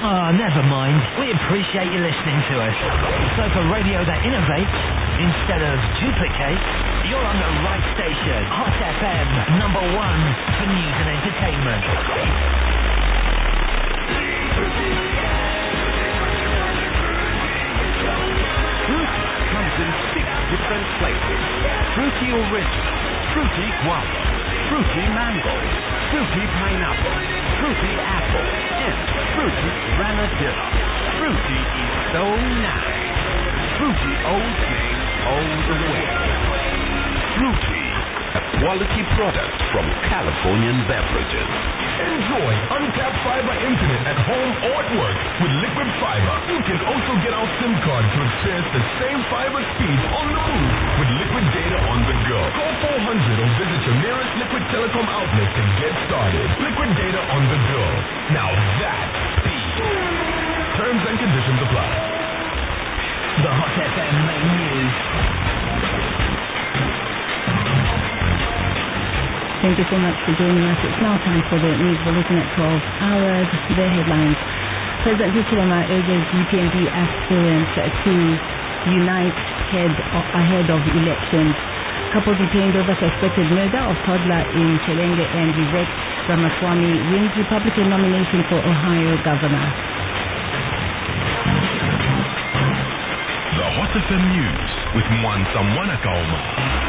Oh, never mind. We appreciate you listening to us. So for radio that innovates instead of duplicates, you're on the right station. Hot FM, #1 for news and entertainment. Fruity comes in 6 different flavors. Fruity Original, Fruity Guava, Fruity Mango, Fruity Pineapple, Fruity Apple, and Fruity Granadilla. Fruity is so nice. Fruity old game all the way. Fruity, a quality product from Californian Beverages. Enjoy uncapped fiber internet at home or at work with Liquid Fiber. You can also get our SIM card to experience the same fiber speeds on the move with Liquid Data on the go. Call 400 or visit your nearest Liquid Telecom outlet to get started. Liquid Data on the go. Now that's speed. Terms and conditions apply. The Hot FM main news. Thank you so much for joining us. It's now time for the news bulletin at 12 hours. The headlines. President Hichilema urges UPND aspirants to unite ahead of elections. Couple detained over suspected murder of toddler in Chilenge, and Vivek Ramaswamy wins Republican nomination for Ohio governor. The Hot FM News with Mwansa Mwanakaoma.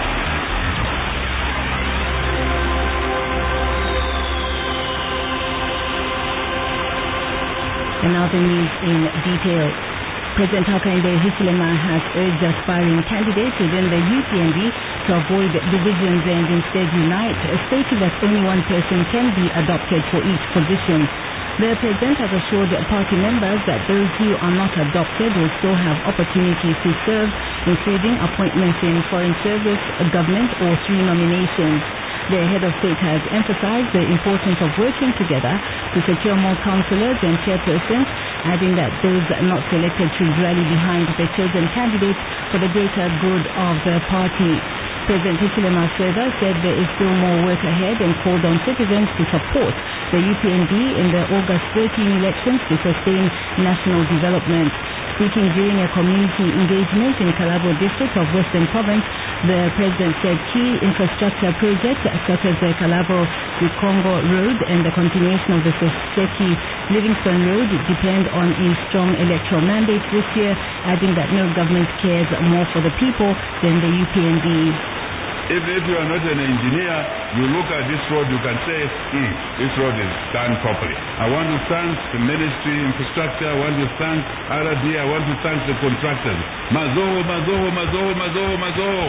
And now the news in detail. President Hakainde Hichilema has urged aspiring candidates within the UPND to avoid divisions and instead unite, stating that only one person can be adopted for each position. The president has assured party members that those who are not adopted will still have opportunities to serve, including appointments in foreign service, government, or through nominations. The head of state has emphasized the importance of working together to secure more councillors and chairpersons, adding that those not selected should rally behind the chosen candidates for the greater good of the party. President Hichilema further said there is still more work ahead and called on citizens to support the UPND in the August 13 elections to sustain national development. Speaking during a community engagement in Kalabo district of Western Province, the president said key infrastructure projects such as the Kalabo to Congo Road and the continuation of the Soseki Livingston Road depend on a strong electoral mandate this year, adding that no government cares more for the people than the UPND. If you are not an engineer, you look at this road, you can say, this road is done properly. I want to thank the Ministry of Infrastructure, I want to thank RD, I want to thank the contractors. Mazoho, Mazoho, Mazoho, Mazoho, Mazoho.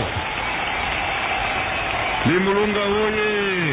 Limulunga oye!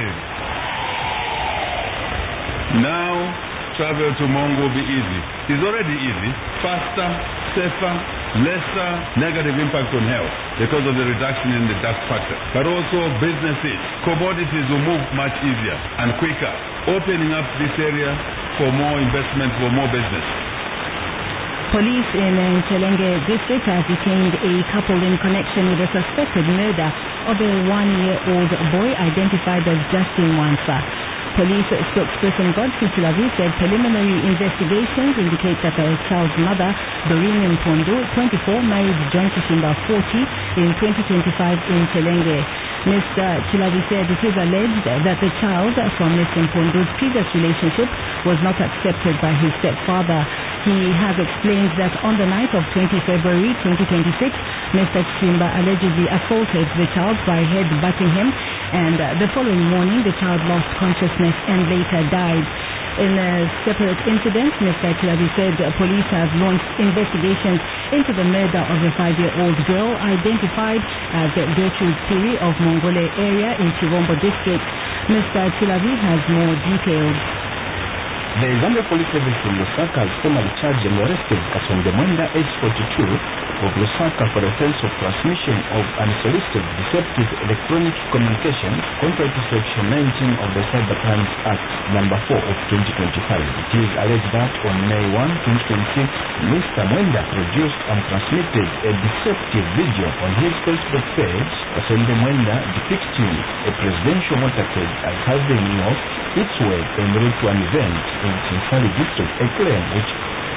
Now, travel to Mongo will be easy. It's already easy, faster, safer, lesser negative impact on health because of the reduction in the dust factor. But also businesses, commodities will move much easier and quicker, opening up this area for more investment, for more business. Police in Chilenge district have detained a couple in connection with a suspected murder of a 1-year-old boy identified as Justin Mwansa. Police spokesperson Godfrey Chilavi said preliminary investigations indicate that the child's mother, Doreen Mpondo, 24, married John Kishimba, 40, in 2025 in Chilenge. Mr. Chilavi said it is alleged that the child from Mr. Mpondo's previous relationship was not accepted by his stepfather. He has explained that on the night of 20 February 2026, Mr. Kishimba allegedly assaulted the child by head-butting him, and the following morning the child lost consciousness and later died. In a separate incident, Mr. Chilavi said police have launched investigations into the murder of a 5-year-old girl identified as Gertrude Piri of Mongole area in Chivombo district. Mr. Chilavi has more details. The Zambia Police Service in Lusaka has formally charged and arrested Kasonde Mwenda, age 42, of Lusaka for the offense of transmission of unsolicited deceptive electronic communication contrary to Section 19 of the Cybercrimes Act number 4 of 2025. It is alleged that on May 1, 2026, Mr. Mwenda produced and transmitted a deceptive video on his Facebook page, Kasonde Mwenda, depicting a presidential motorcade as having its way en route to an event in Chinsali district, a claim which...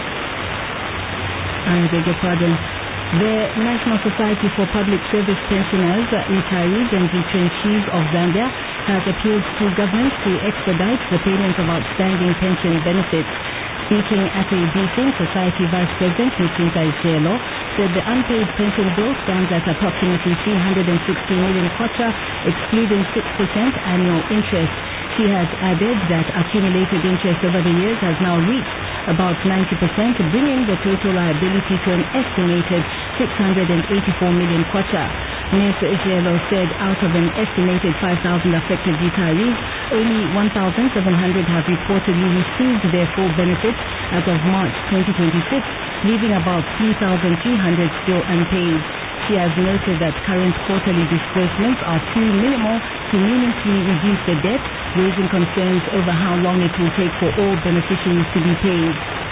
I beg your pardon. The National Society for Public Service Pensioners, Retirees and Retrenchees of Zambia has appealed to government to expedite the payment of outstanding pension benefits. Speaking at a briefing, Society Vice President Mutsinta Ijelo said the unpaid pension bill stands at approximately 360 million kwacha, excluding 6% annual interest. She has added that accumulated interest over the years has now reached about 90%, bringing the total liability to an estimated 684 million kwacha. Ms. Ijelo said out of an estimated 5,000 affected retirees, only 1,700 have reportedly received their full benefits as of March 2026, leaving about 3,300 still unpaid. She has noted that current quarterly disbursements are too minimal to meaningfully reduce the debt, raising concerns over how long it will take for all beneficiaries to be paid.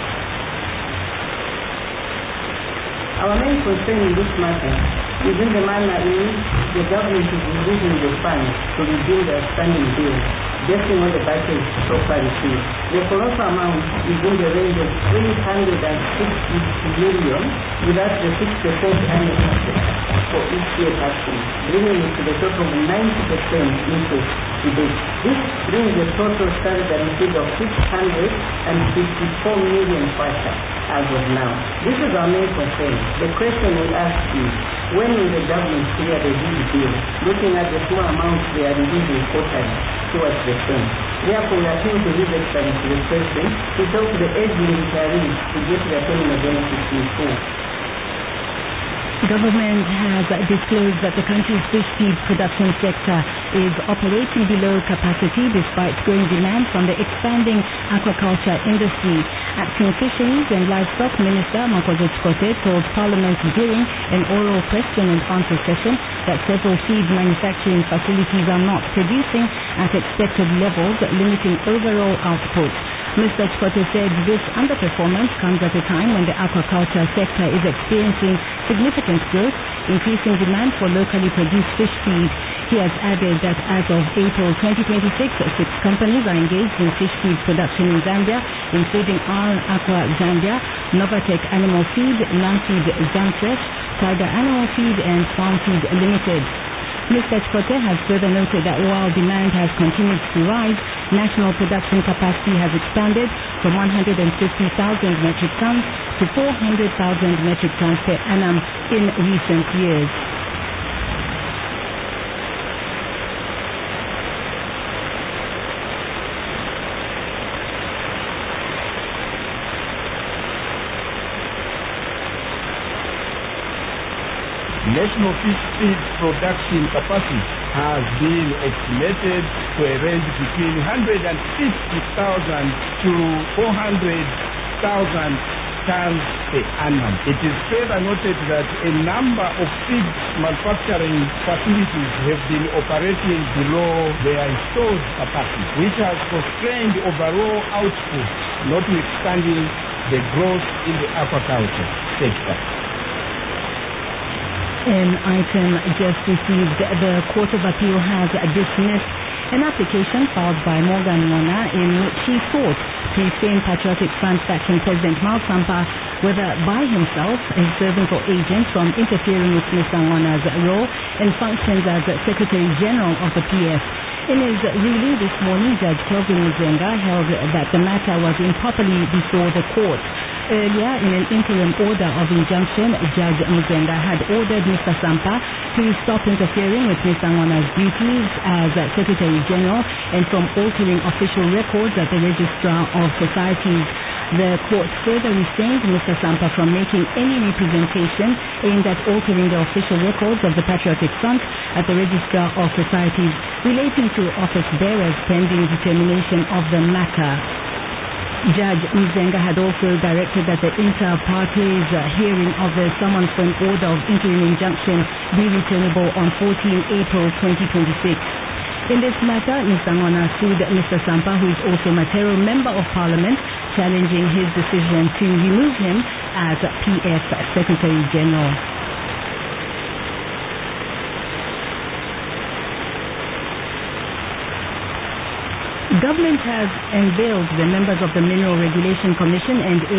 Our main concern in this matter is in the manner in which the government is using the funds to redeem the outstanding bills, based on the budget so far received. The colossal amount is in the range of 360 million without the 6% annual interest for each year passing, bringing it to the total of 90% interest to date. This brings the total standard received of 654 million kwacha as of now. This is our main concern. The question we ask is, when will the government clear the big bill, looking at the small amounts they are releasing quarterly towards the same? Therefore, we appeal to His Excellency the President to help the aging retirees to get their pension benefits in full. Government has disclosed that the country's fish feed production sector is operating below capacity despite growing demand from the expanding aquaculture industry. Acting Fisheries and Livestock Minister Makoze Chikote told Parliament during an oral question and answer session that several feed manufacturing facilities are not producing at expected levels, limiting overall output. Mr. Chikote said this underperformance comes at a time when the aquaculture sector is experiencing significant growth, increasing demand for locally produced fish feed. He has added that as of April 2026, 6 companies are engaged in fish feed production in Zambia, including R Aqua Zambia, Novatech Animal Feed, Namfeed Zamfresh, Tiger Animal Feed, and Farm Feed Limited. Mr. Chikote has further noted that while demand has continued to rise, national production capacity has expanded from 150,000 metric tons to 400,000 metric tons per annum in recent years. National fish feed production capacity has been estimated to a range between 150,000 to 400,000 tons per annum. It is further noted that a number of feed manufacturing facilities have been operating below their installed capacity, which has constrained overall output, notwithstanding the growth in the aquaculture sector. An item just received. The Court of Appeal has dismissed an application filed by Morgan Mona in which he sought to refrain Patriotic Front faction President Mal Sampa, whether by himself, his servant or agent, from interfering with Mr. Mona's role and functions as Secretary General of the PF. In his ruling this morning, Judge Kelvin Muzenga held that the matter was improperly before the court. Earlier, in an interim order of injunction, Judge Muzenga had ordered Mr. Sampa to stop interfering with Mr. Ngona's duties as Secretary General and from altering official records at the Registrar of Societies. The court further restrained Mr. Sampa from making any representation aimed at altering the official records of the Patriotic Front at the Registrar of Societies relating to office bearers pending determination of the matter. Judge Muzenga had also directed that the inter-parties hearing of the summons for an order of interim injunction be returnable on 14 April 2026. In this matter, Mr. Ngona sued Mr. Sampa, who is also Matero Member of Parliament, challenging his decision to remove him as PF Secretary General. government has unveiled the members of the Mineral Regulation Commission and